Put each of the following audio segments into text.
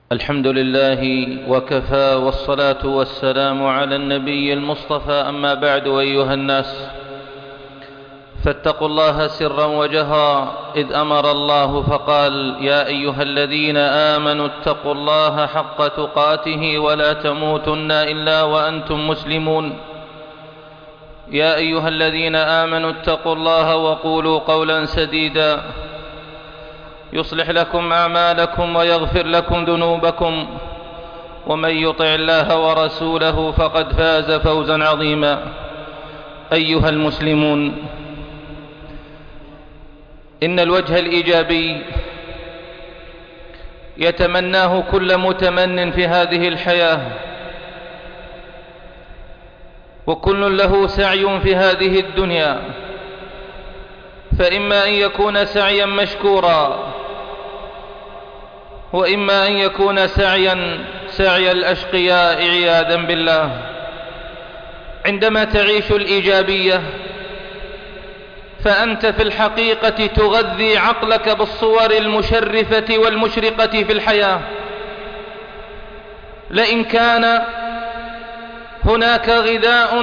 الحمد لله وكفى، والصلاة والسلام على النبي المصطفى. أما بعد، أيها الناس، فاتقوا الله سرا وجهرا، إذ أمر الله فقال: يا أيها الذين آمنوا اتقوا الله حق تقاته ولا تموتن إلا وأنتم مسلمون. يا أيها الذين آمنوا اتقوا الله وقولوا قولا سديدا يصلح لكم أعمالكم ويغفر لكم ذنوبكم، ومن يطع الله ورسوله فقد فاز فوزا عظيما. أيها المسلمون، إن الوجه الإيجابي يتمناه كل متمن في هذه الحياة، وكل له سعي في هذه الدنيا، فإما أن يكون سعيا مشكورا، وإما أن يكون سعي الأشقياء عياذا بالله. عندما تعيش الإيجابية فأنت في الحقيقة تغذي عقلك بالصور المشرفة والمشرقة في الحياة. لئن كان هناك غذاء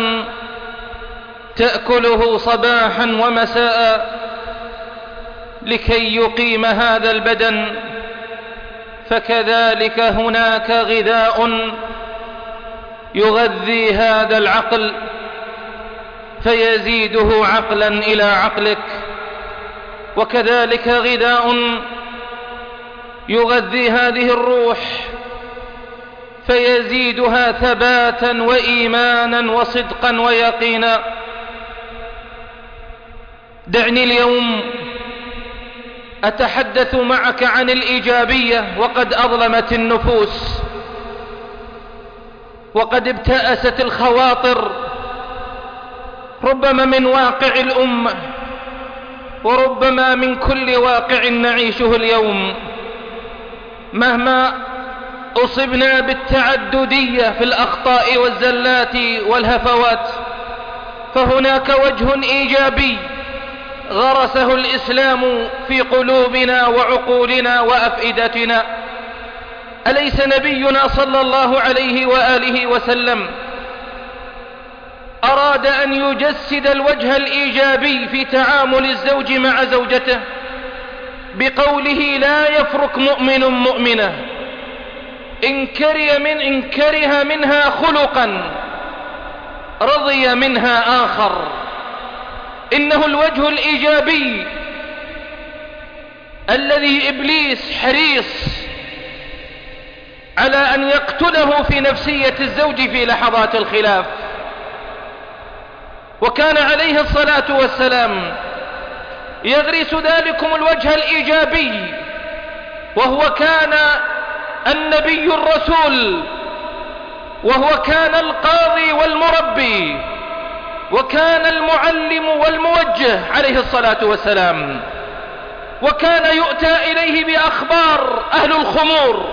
تأكله صباحا ومساء لكي يقيم هذا البدن، فكذلك هناك غذاء يغذي هذا العقل فيزيده عقلا إلى عقلك، وكذلك غذاء يغذي هذه الروح فيزيدها ثباتا وإيمانا وصدقا ويقينا. دعني اليوم أتحدث معك عن الإيجابية، وقد أظلمت النفوس، وقد ابتأست الخواطر، ربما من واقع الأمة، وربما من كل واقع نعيشه اليوم. مهما أصبنا بالتعددية في الأخطاء والزلات والهفوات، فهناك وجه إيجابي غرسه الإسلام في قلوبنا وعقولنا وأفئدتنا. أليس نبينا صلى الله عليه وآله وسلم أراد أن يجسد الوجه الإيجابي في تعامل الزوج مع زوجته بقوله: لا يفرق مؤمن مؤمنة إن كره منها خلقا رضي منها آخر. إنه الوجه الإيجابي الذي إبليس حريص على أن يقتله في نفسية الزوج في لحظات الخلاف. وكان عليه الصلاة والسلام يغرس ذلكم الوجه الإيجابي، وهو كان النبي الرسول، وهو كان القاضي والمربي، وكان المعلم والموجه عليه الصلاة والسلام. وكان يؤتى إليه بأخبار أهل الخمور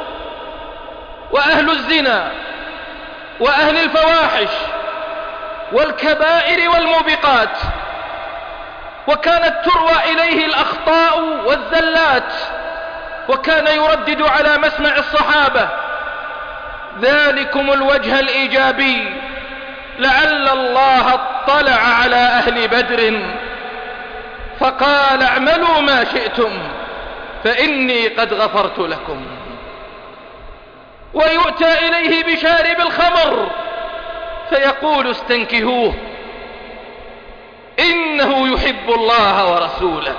وأهل الزنا وأهل الفواحش والكبائر والموبقات، وكانت تروى إليه الأخطاء والزلات، وكان يردد على مسمع الصحابة ذلكم الوجه الإيجابي: لعل الله اطلع على أهل بدر فقال: اعملوا ما شئتم فإني قد غفرت لكم. ويؤتى إليه بشارب الخمر فيقول: استنكهوه إنه يحب الله ورسوله.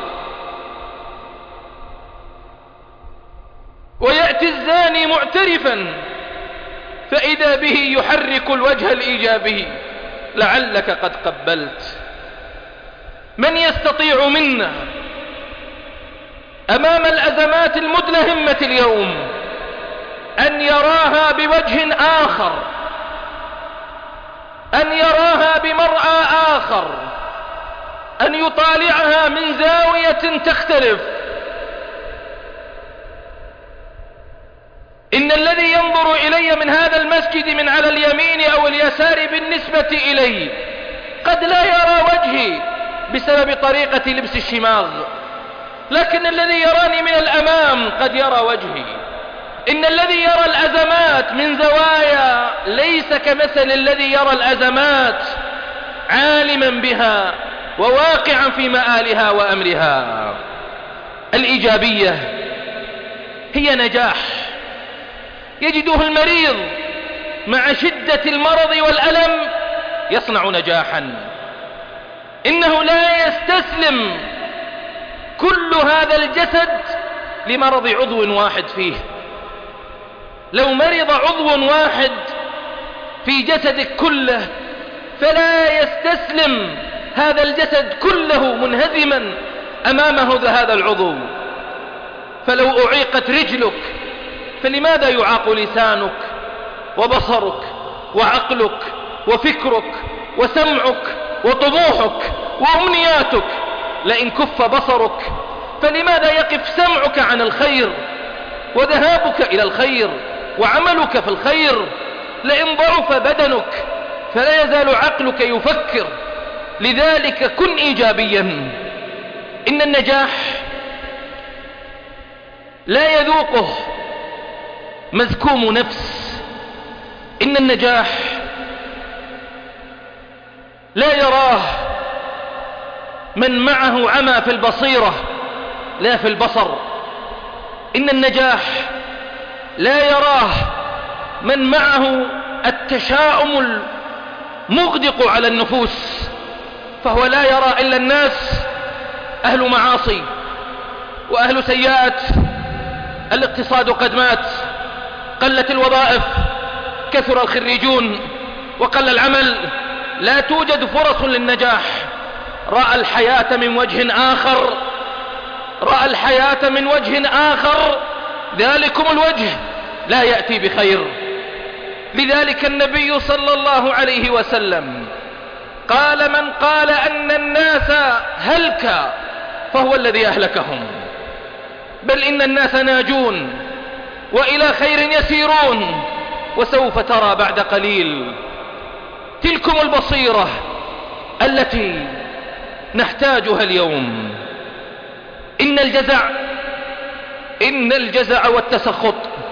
ويأتي الزاني معترفا فإذا به يحرك الوجه الإيجابي: لعلك قد قبلت. من يستطيع منا أمام الأزمات المدلهمة اليوم أن يراها بوجه آخر، أن يراها بمرأى آخر، أن يطالعها من زاوية تختلف؟ إن الذي ينظر إلي من هذا المسجد من على اليمين أو اليسار بالنسبة إلي قد لا يرى وجهي بسبب طريقة لبس الشماغ، لكن الذي يراني من الأمام قد يرى وجهي. إن الذي يرى الأزمات من زوايا ليس كمثل الذي يرى الأزمات عالما بها وواقعا في مآلها وأمرها. الإيجابية هي نجاح يجده المريض مع شدة المرض والألم يصنع نجاحا. إنه لا يستسلم كل هذا الجسد لمرض عضو واحد فيه. لو مرض عضو واحد في جسدك كله فلا يستسلم هذا الجسد كله منهزما أمامه هذا العضو. فلو أعيقت رجلك فلماذا يعاق لسانك وبصرك وعقلك وفكرك وسمعك وطموحك وأمنياتك؟ لئن كف بصرك فلماذا يقف سمعك عن الخير وذهابك إلى الخير وعملك في الخير؟ لئن ضعف بدنك فلا يزال عقلك يفكر. لذلك كن إيجابيا. إن النجاح لا يذوقه مذكوم نفس. إن النجاح لا يراه من معه عمى في البصيرة لا في البصر. إن النجاح لا يراه من معه التشاؤم المغدق على النفوس، فهو لا يرى إلا الناس أهل معاصي وأهل سيئات. الاقتصاد قد مات، قلت الوظائف، كثر الخريجون وقل العمل، لا توجد فرص للنجاح. رأى الحياة من وجه آخر، رأى الحياة من وجه آخر، ذلكم الوجه لا يأتي بخير. لذلك النبي صلى الله عليه وسلم قال: من قال أن الناس هلك فهو الذي أهلكهم، بل إن الناس ناجون وإلى خير يسيرون، وسوف ترى بعد قليل. تلكم البصيرة التي نحتاجها اليوم. إن الجزع والتسخط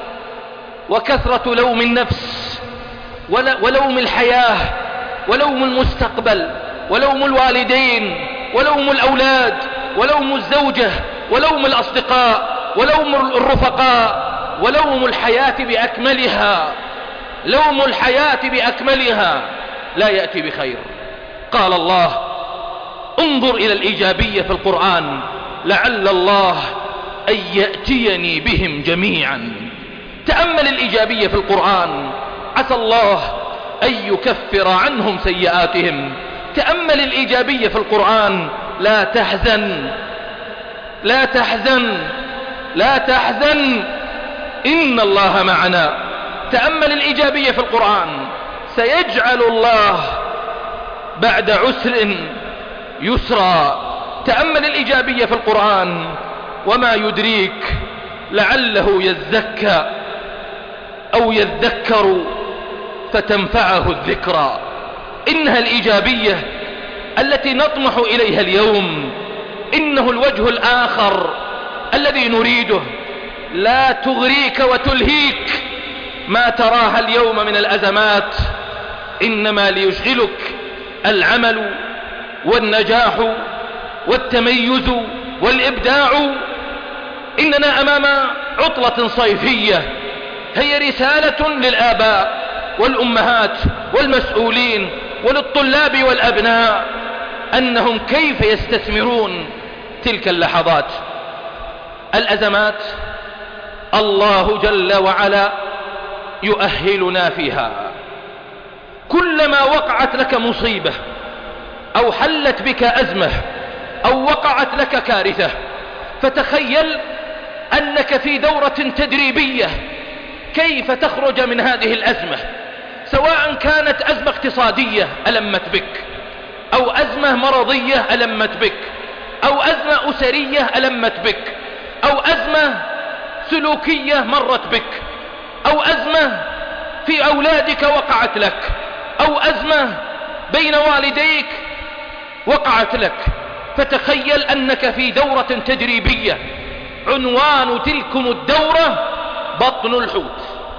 وكثرة لوم النفس ولوم الحياة ولوم المستقبل ولوم الوالدين ولوم الأولاد ولوم الزوجة ولوم الأصدقاء ولوم الرفقاء ولوم الحياة بأكملها، لوم الحياة بأكملها لا يأتي بخير. قال الله: انظر إلى الإيجابية في القرآن لعل الله أن يأتيني بهم جميعا. تأمل الإيجابية في القرآن، عسى الله أن يكفر عنهم سيئاتهم. تأمل الإيجابية في القرآن، لا تحزن لا تحزن لا تحزن إن الله معنا. تأمل الإيجابية في القرآن، سيجعل الله بعد عسر يسرا. تأمل الإيجابية في القرآن، وما يدريك لعله يزكى أو يذكر فتنفعه الذكرى. إنها الإيجابية التي نطمح إليها اليوم، إنه الوجه الآخر الذي نريده. لا تغريك وتلهيك ما تراها اليوم من الأزمات، إنما ليشغلك العمل والنجاح والتميز والإبداع. إننا أمام عطلة صيفية، هي رسالة للآباء والأمهات والمسؤولين وللطلاب والأبناء أنهم كيف يستثمرون تلك اللحظات. الأزمات الله جل وعلا يؤهلنا فيها. كلما وقعت لك مصيبة أو حلت بك أزمة أو وقعت لك كارثة، فتخيل أنك في دورة تدريبية كيف تخرج من هذه الأزمة، سواء كانت أزمة اقتصادية ألمت بك، أو أزمة مرضية ألمت بك، أو أزمة أسرية ألمت بك، أو أزمة سلوكية مرت بك، أو أزمة في أولادك وقعت لك، أو أزمة بين والديك وقعت لك. فتخيل أنك في دورة تدريبية، عنوان تلكم الدورة بطن الحوت.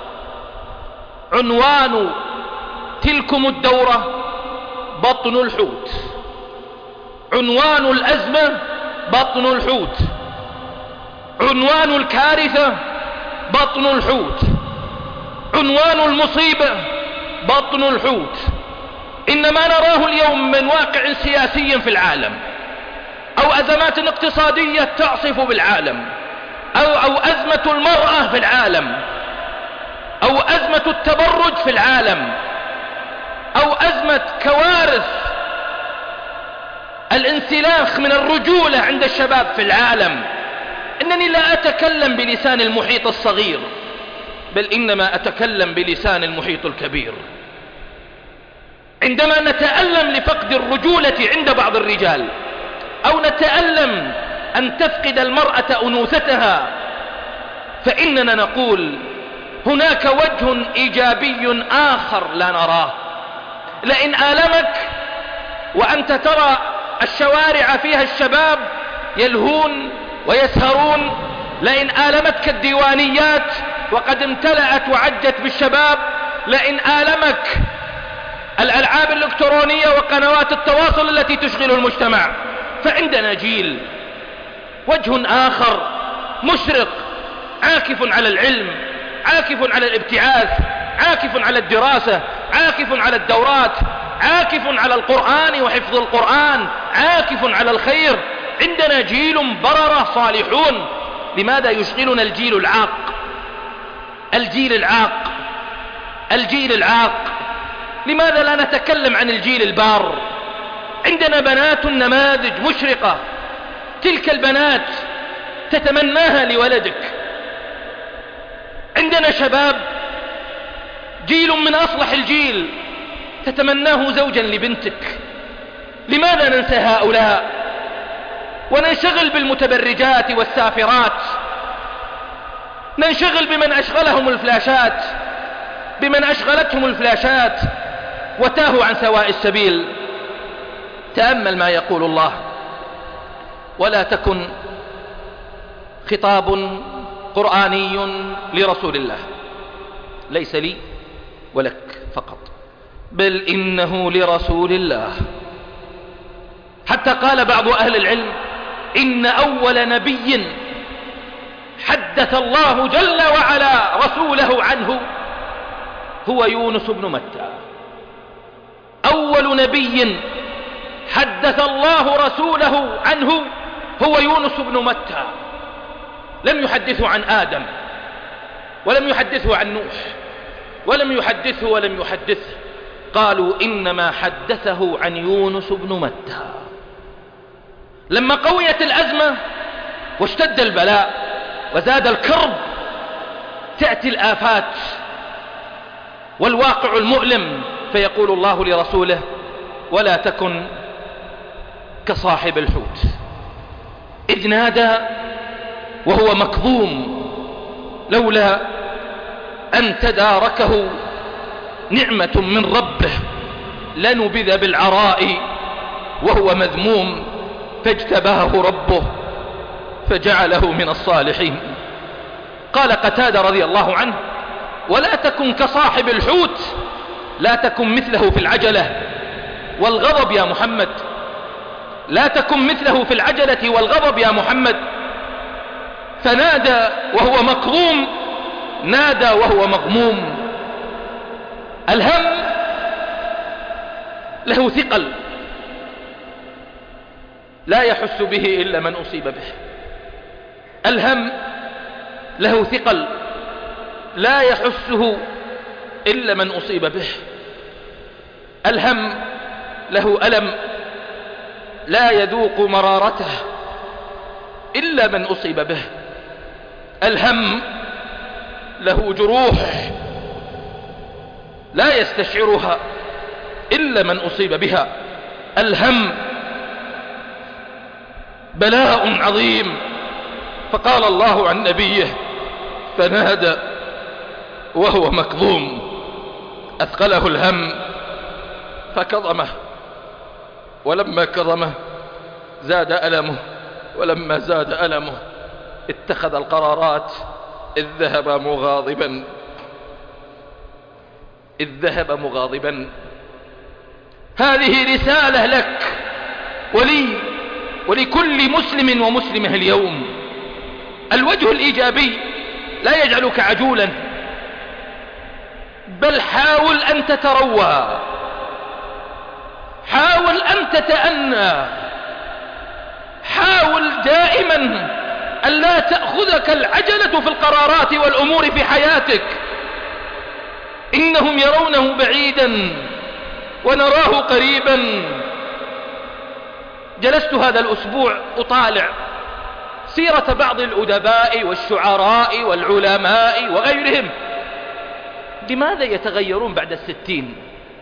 عنوان تلكم الدورة بطن الحوت، عنوان الأزمة بطن الحوت، عنوان الكارثة بطن الحوت، عنوان المصيبة بطن الحوت. إن ما نراه اليوم من واقع سياسي في العالم، أو أزمات اقتصادية تعصف بالعالم، أو أزمة المرأة في العالم، أو أزمة التبرج في العالم، أو أزمة كوارث الانسلاخ من الرجولة عند الشباب في العالم، إنني لا أتكلم بلسان المحيط الصغير، بل إنما أتكلم بلسان المحيط الكبير. عندما نتألم لفقد الرجولة عند بعض الرجال، أو نتألم أن تفقد المرأة أنوثتها، فإننا نقول هناك وجه إيجابي آخر لا نراه. لئن آلمك وأنت ترى الشوارع فيها الشباب يلهون ويسهرون، لئن آلمتك الديوانيات وقد امتلأت وعجت بالشباب، لئن آلمك الألعاب الإلكترونية وقنوات التواصل التي تشغل المجتمع، فعندنا جيل وجه آخر مشرق، عاكف على العلم، عاكف على الابتعاث، عاكف على الدراسة، عاكف على الدورات، عاكف على القرآن وحفظ القرآن، عاكف على الخير. عندنا جيل بررة صالحون. لماذا يشغلنا الجيل العاق؟ الجيل العاق، الجيل العاق. لماذا لا نتكلم عن الجيل البار؟ عندنا بنات نماذج مشرقة، تلك البنات تتمناها لولدك. عندنا شباب، جيل من أصلح الجيل، تتمناه زوجا لبنتك. لماذا ننسى هؤلاء وننشغل بالمتبرجات والسافرات؟ ننشغل بمن أشغلهم الفلاشات، بمن أشغلتهم الفلاشات وتاهوا عن سواء السبيل. تأمل ما يقول الله: ولا تكن خطاب قرآني لرسول الله، ليس لي ولك فقط، بل إنه لرسول الله. حتى قال بعض أهل العلم: إن أول نبي حدث الله جل وعلا رسوله عنه هو يونس بن متى. أول نبي حدث الله رسوله عنه هو يونس بن متى. لم يحدثه عن آدم، ولم يحدثه عن نوح، ولم يحدثه. قالوا إنما حدثه عن يونس بن متى. لما قويت الأزمة واشتد البلاء وزاد الكرب، تأتي الآفات والواقع المؤلم، فيقول الله لرسوله: ولا تكن كصاحب الحوت إذ نادى وهو مكظوم لولا أن تداركه نعمة من ربه لنبذ بالعراء وهو مذموم فاجتباه ربه فجعله من الصالحين. قال قتادة رضي الله عنه: ولا تكن كصاحب الحوت، لا تكن مثله في العجلة والغضب يا محمد، لا تكن مثله في العجلة والغضب يا محمد. فنادى وهو مكظوم، نادى وهو مغموم. الهم له ثقل لا يحس به إلا من أصيب به. الهم له ثقل لا يحسه إلا من أصيب به. الهم له ألم لا يذوق مرارته إلا من أصيب به. الهم له جروح لا يستشعرها إلا من أصيب بها. الهم بلاء عظيم. فقال الله عن نبيه: فنادى وهو مكظوم. أثقله الهم فكظمه، ولما كظمه زاد ألمه، ولما زاد ألمه اتخذ القرارات إذ ذهب مغاضبا. هذه رسالة لك ولي ولكل مسلم ومسلمة اليوم. الوجه الإيجابي لا يجعلك عجولا، بل حاول أن تتروى، حاول أن تتأنى، حاول دائما أن لا تأخذك العجلة في القرارات والأمور في حياتك. إنهم يرونه بعيدا ونراه قريبا. جلست هذا الأسبوع أطالع سيرة بعض الأدباء والشعراء والعلماء وغيرهم. لماذا يتغيرون بعد 60؟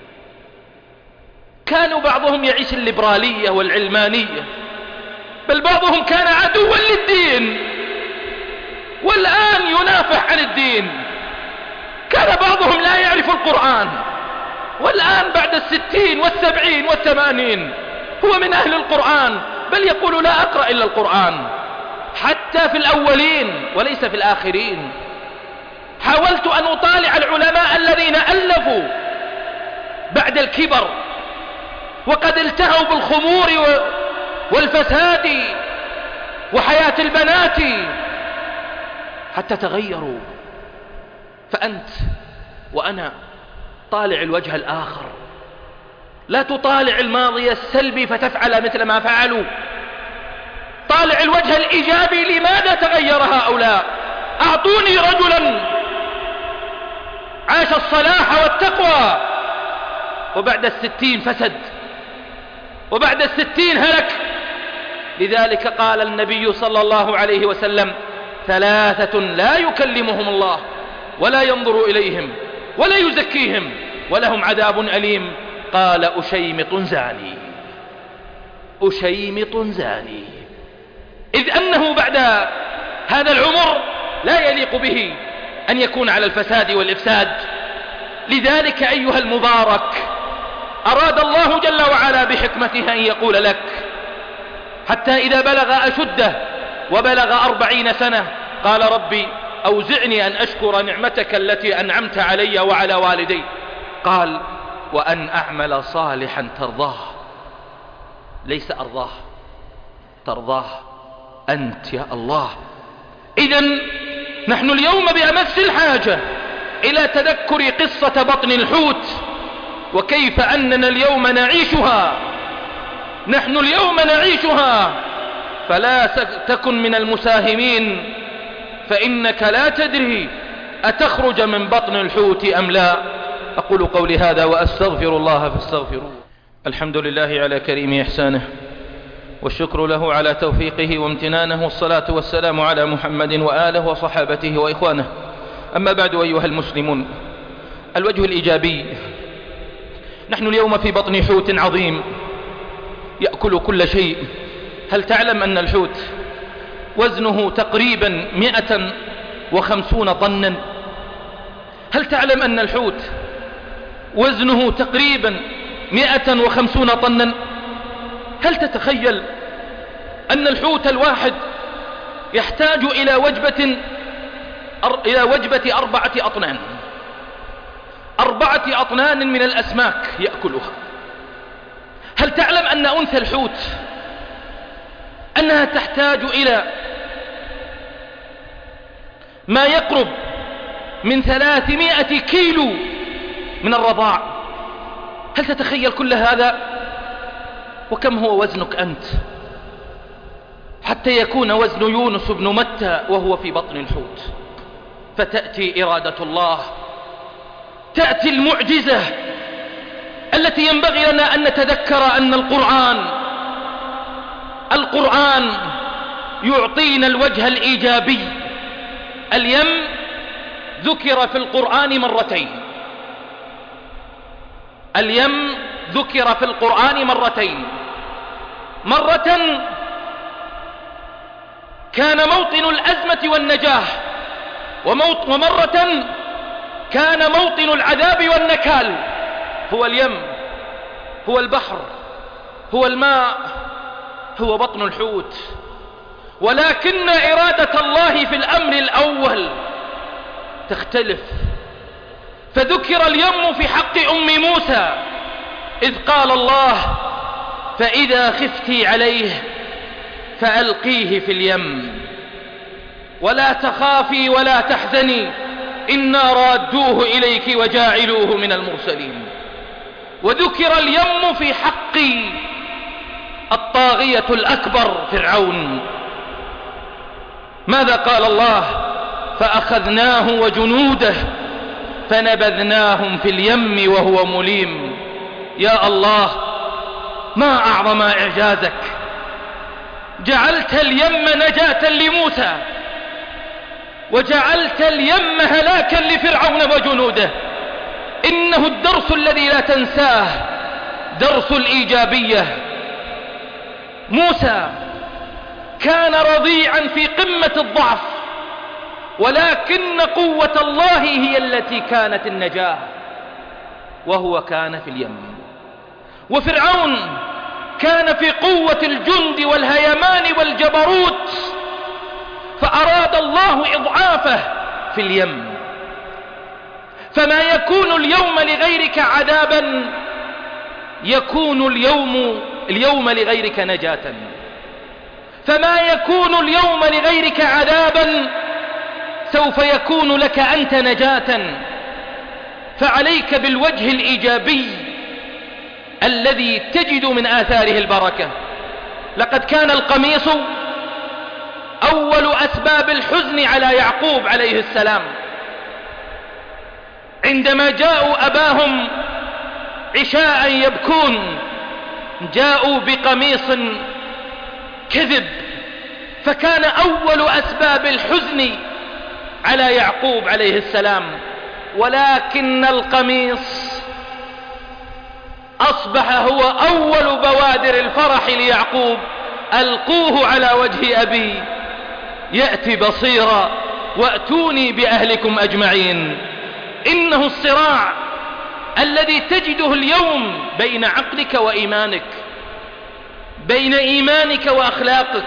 كانوا بعضهم يعيش الليبرالية والعلمانية، بل بعضهم كان عدوا للدين والآن ينافح عن الدين. كان بعضهم لا يعرف القرآن، والآن بعد 60 و70 و80 هو من أهل القرآن، بل يقول لا أقرأ إلا القرآن. حتى في الأولين وليس في الآخرين. حاولت أن أطالع العلماء الذين ألفوا بعد الكبر وقد التهوا بالخمور والفساد وحياة البنات حتى تغيروا. فأنت وأنا طالع الوجه الآخر، لا تطالع الماضي السلبي فتفعل مثل ما فعلوا. طالع الوجه الإيجابي. لماذا تغير هؤلاء؟ أعطوني رجلا عاش الصلاح والتقوى وبعد 60 فسد، وبعد 60 هلك. لذلك قال النبي صلى الله عليه وسلم: 3 لا يكلمهم الله ولا ينظر إليهم ولا يزكيهم ولهم عذاب أليم. قال: أشيمط زاني. أشيمط زاني. إذ أنه بعد هذا العمر لا يليق به أن يكون على الفساد والإفساد. لذلك أيها المبارك، أراد الله جل وعلا بحكمته أن يقول لك حتى إذا بلغ أشده وبلغ 40 سنة قال: ربي أوزعني أن أشكر نعمتك التي أنعمت علي وعلى والدي. قال: وأن أعمل صالحا ترضاه. ليس أرضاه، ترضاه أنت يا الله. إذن نحن اليوم بأمس الحاجة إلى تذكر قصة بطن الحوت وكيف أننا اليوم نعيشها. نحن اليوم نعيشها. فلا تكن من المساهمين، فإنك لا تدري أتخرج من بطن الحوت أم لا. أقول قولي هذا وأستغفر الله فاستغفروه. الحمد لله على كريم إحسانه، والشكر له على توفيقه وامتنانه، والصلاة والسلام على محمد وآله وصحابته وإخوانه. أما بعد أيها المسلمون، الوجه الإيجابي. نحن اليوم في بطن حوت عظيم يأكل كل شيء. هل تعلم أن الحوت وزنه تقريبا 150 طنا؟ هل تعلم أن الحوت وزنه تقريبا 150 طنا؟ هل تتخيل أن الحوت الواحد يحتاج إلى وجبة 4 أطنان، 4 أطنان من الأسماك يأكلها. هل تعلم أن أنثى الحوت أنها تحتاج إلى ما يقرب من 300 كيلو من الرضاع؟ هل تتخيل كل هذا؟ وكم هو وزنك أنت حتى يكون وزن يونس بن متى وهو في بطن الحوت؟ فتأتي إرادة الله، تأتي المعجزة التي ينبغي لنا أن نتذكر أن القرآن يعطينا الوجه الإيجابي. اليم ذكر في القرآن مرتين. اليم ذكر في القرآن مرتين. مرة كان موطن الأزمة والنجاح، ومرة كان موطن العذاب والنكال. هو اليم، هو البحر، هو الماء، هو بطن الحوت. ولكن إرادة الله في الأمر الأول تختلف. فذكر اليم في حق أم موسى إذ قال الله: فإذا خفتي عليه فألقيه في اليم ولا تخافي ولا تحزني إنا رادوه إليك وجاعلوه من المرسلين. وذكر اليم في حق الطاغية الأكبر فرعون. ماذا قال الله؟ فأخذناه وجنوده فنبذناهم في اليم وهو مليم. يا الله، ما أعظم إعجازك! جعلت اليم نجاة لموسى، وجعلت اليم هلاكا لفرعون وجنوده. إنه الدرس الذي لا تنساه، درس الإيجابية. موسى كان رضيعا في قمة الضعف، ولكن قوة الله هي التي كانت النجاة، وهو كان في اليم. وفرعون كان في قوة الجند والهيمان والجبروت، فأراد الله إضعافه في اليم. فما يكون اليوم لغيرك عذابا يكون اليوم لغيرك نجاة. فما يكون اليوم لغيرك عذابا سوف يكون لك أنت نجاة. فعليك بالوجه الإيجابي الذي تجد من آثاره البركة. لقد كان القميص أول أسباب الحزن على يعقوب عليه السلام. عندما جاءوا أباهم عشاء يبكون، جاءوا بقميص كذب، فكان أول أسباب الحزن على يعقوب عليه السلام. ولكن القميص أصبح هو أول بوادر الفرح ليعقوب. ألقوه على وجه أبي يأتي بصيرا وأتوني بأهلكم أجمعين. إنه الصراع الذي تجده اليوم بين عقلك وإيمانك، بين إيمانك وأخلاقك.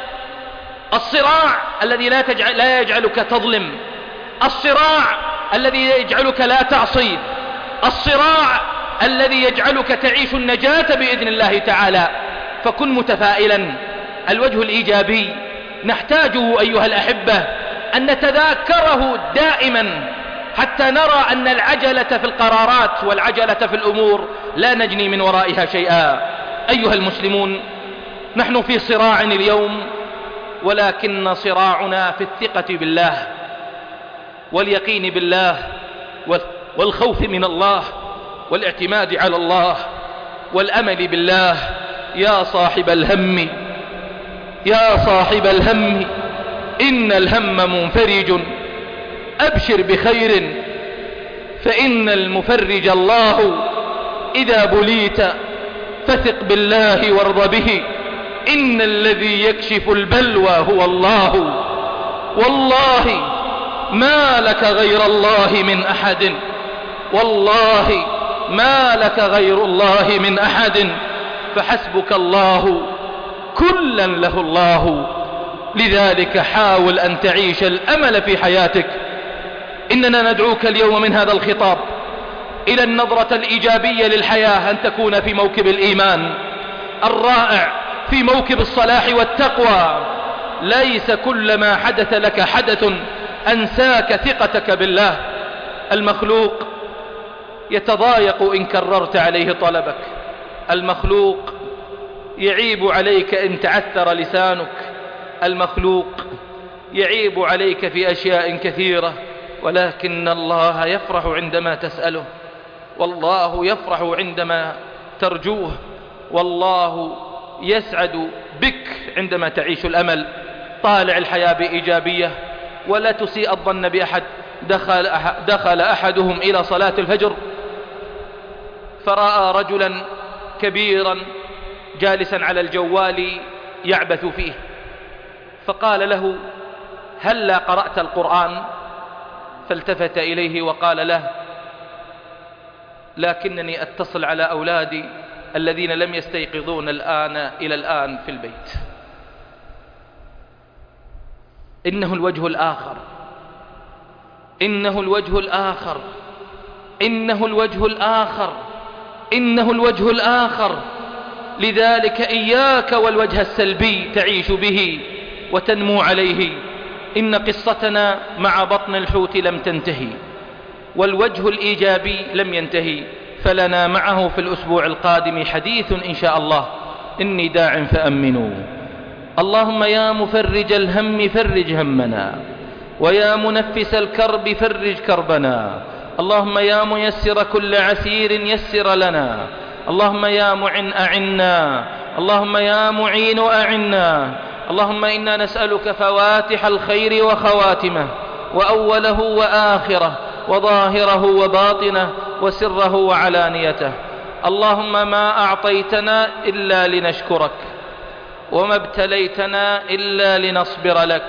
الصراع الذي لا يجعلك تظلم، الصراع الذي يجعلك لا تعصي، الصراع الذي يجعلك تعيش النجاة بإذن الله تعالى. فكن متفائلا. الوجه الإيجابي نحتاجه أيها الأحبة أن نتذاكره دائما، حتى نرى أن العجلة في القرارات والعجلة في الأمور لا نجني من ورائها شيئا. أيها المسلمون، نحن في صراع اليوم، ولكن صراعنا في الثقة بالله واليقين بالله والخوف من الله والاعتماد على الله والأمل بالله. يا صاحب الهم، يا صاحب الهم، إن الهم منفرج، أبشر بخير فإن المفرج الله. إذا بليت فثق بالله وارض به، إن الذي يكشف البلوى هو الله. والله ما لك غير الله من أحد، والله ما لك غير الله من أحد، فحسبك الله كلا له الله. لذلك حاول أن تعيش الأمل في حياتك. إننا ندعوك اليوم من هذا الخطاب إلى النظرة الإيجابية للحياة، أن تكون في موكب الإيمان الرائع، في موكب الصلاح والتقوى. ليس كل ما حدث لك حدث أنساك ثقتك بالله. المخلوق يتضايق إن كررت عليه طلبك، المخلوق يعيب عليك إن تعثر لسانك، المخلوق يعيب عليك في أشياء كثيرة، ولكن الله يفرح عندما تسأله، والله يفرح عندما ترجوه، والله يسعد بك عندما تعيش الأمل. طالع الحياة بإيجابية، ولا تسيء الظن بأحد. دخل أحدهم إلى صلاة الفجر فرأى رجلا كبيرا جالسا على الجوال يعبث فيه، فقال له: هلا قرأت القرآن؟ فالتفت إليه وقال له: لكنني أتصل على أولادي الذين لم يستيقظون إلى الآن في البيت. إنه الوجه الآخر، إنه الوجه الآخر، إنه الوجه الآخر، إنه الوجه الآخر. لذلك إياك والوجه السلبي تعيش به وتنمو عليه. إن قصتنا مع بطن الحوت لم تنتهي، والوجه الإيجابي لم ينتهي، فلنا معه في الأسبوع القادم حديث إن شاء الله. إني داع فأمنوا. اللهم يا مفرج الهم فرج همنا، ويا منفس الكرب فرج كربنا. اللهم يا ميسر كل عسير يسر لنا. اللهم يا معن أعنا. اللهم يا معين أعنا. اللهم إنا نسألك فواتح الخير وخواتمه، وأوله وآخره، وظاهره وباطنه، وسره وعلانيته. اللهم ما أعطيتنا إلا لنشكرك، وما ابتليتنا إلا لنصبر لك،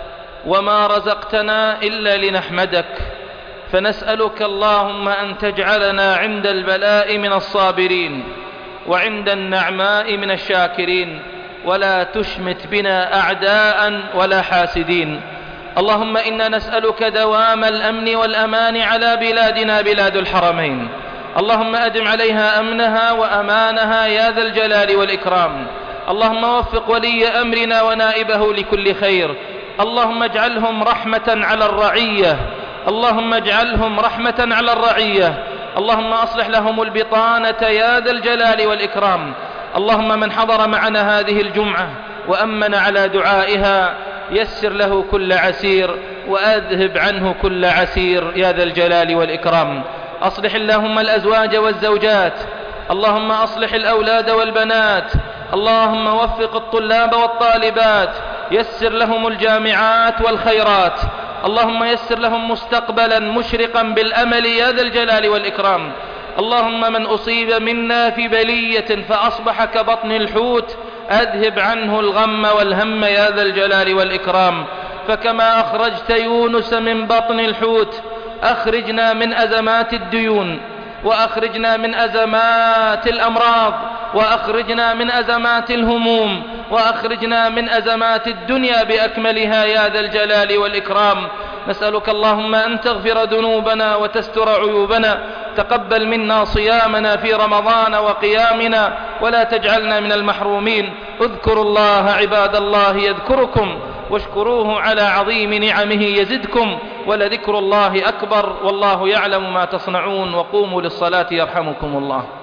وما رزقتنا إلا لنحمدك. فنسألك اللهم أن تجعلنا عند البلاء من الصابرين، وعند النعماء من الشاكرين، ولا تشمت بنا أعداء ولا حاسدين. اللهم إنا نسألك دوام الأمن والأمان على بلادنا بلاد الحرمين. اللهم أدم عليها أمنها وأمانها يا ذا الجلال والإكرام. اللهم وفق ولي أمرنا ونائبه لكل خير. اللهم اجعلهم رحمة على الرعية. اللهم اجعلهم رحمة على الرعية. اللهم أصلح لهم البطانة يا ذا الجلال والإكرام. اللهم من حضر معنا هذه الجمعة وأمن على دعائها يسر له كل عسير، وأذهب عنه كل عسير يا ذا الجلال والإكرام. أصلح اللهم الأزواج والزوجات. اللهم أصلح الأولاد والبنات. اللهم وفق الطلاب والطالبات. يسر لهم الجامعات والخيرات. اللهم يسر لهم مستقبلا مشرقا بالأمل يا ذا الجلال والإكرام. اللهم من أصيب منا في بلية فأصبح كبطن الحوت أذهب عنه الغم والهم يا ذا الجلال والإكرام. فكما أخرجت يونس من بطن الحوت أخرجنا من أزمات الديون، وأخرجنا من أزمات الأمراض، وأخرجنا من أزمات الهموم، وأخرجنا من أزمات الدنيا بأكملها يا ذا الجلال والإكرام. نسألك اللهم أن تغفر ذنوبنا وتستر عيوبنا. تقبل منا صيامنا في رمضان وقيامنا، ولا تجعلنا من المحرومين. اذكروا الله عباد الله يذكركم، واشكروه على عظيم نعمه يزدكم، ولذكر الله أكبر، والله يعلم ما تصنعون. وقوموا للصلاة يرحمكم الله.